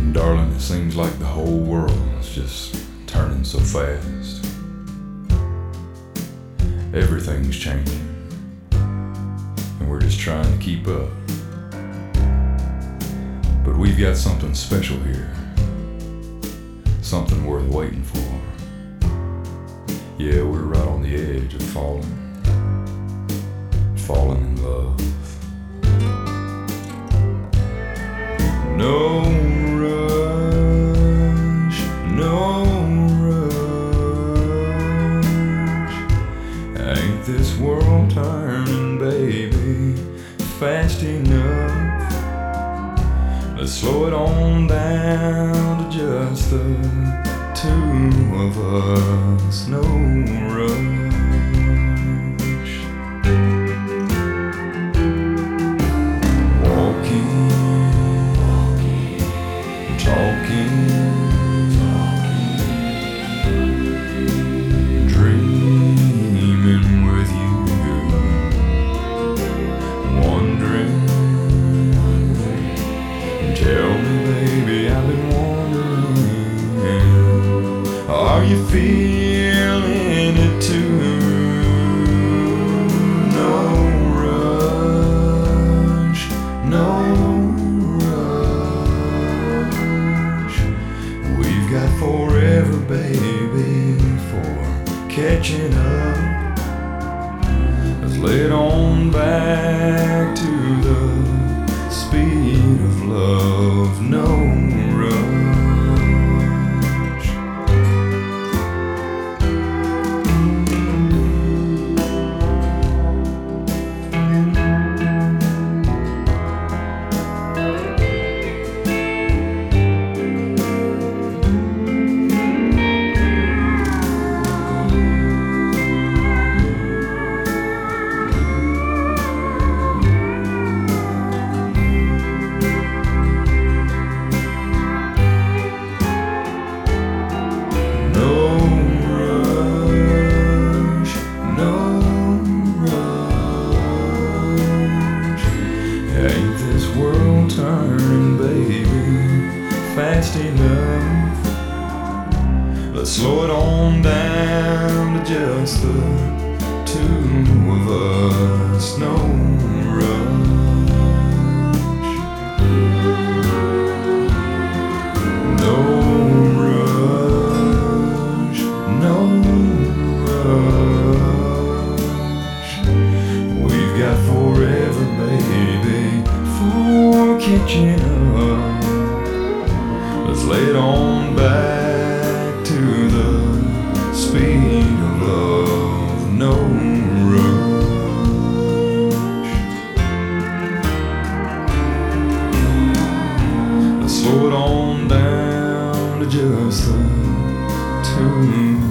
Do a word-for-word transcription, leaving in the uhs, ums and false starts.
Darling, it seems like the whole world is just turning so fast. Everything's changing, and we're just trying to keep up. But we've got something special here, something worth waiting for. Yeah, we're right on the edge of falling, falling in love. No rush, no rush. Ain't this world turning, baby, fast enough? Let's slow it on down to just the two of us. No rush. Talking, dreaming with you, wondering. Tell me, baby, I've been wondering, are you feeling it too? No rush, no. Got forever, baby, for catching up. Let's lay it on back to the speed of love. No rush. Ain't this world turning, baby, fast enough? Let's slow it on down to just the two of us. No rush, no rush, no rush. We've got forever, baby, for catching up. Let's lay it on back to the speed of love. No rush. Let's slow it on down to just the two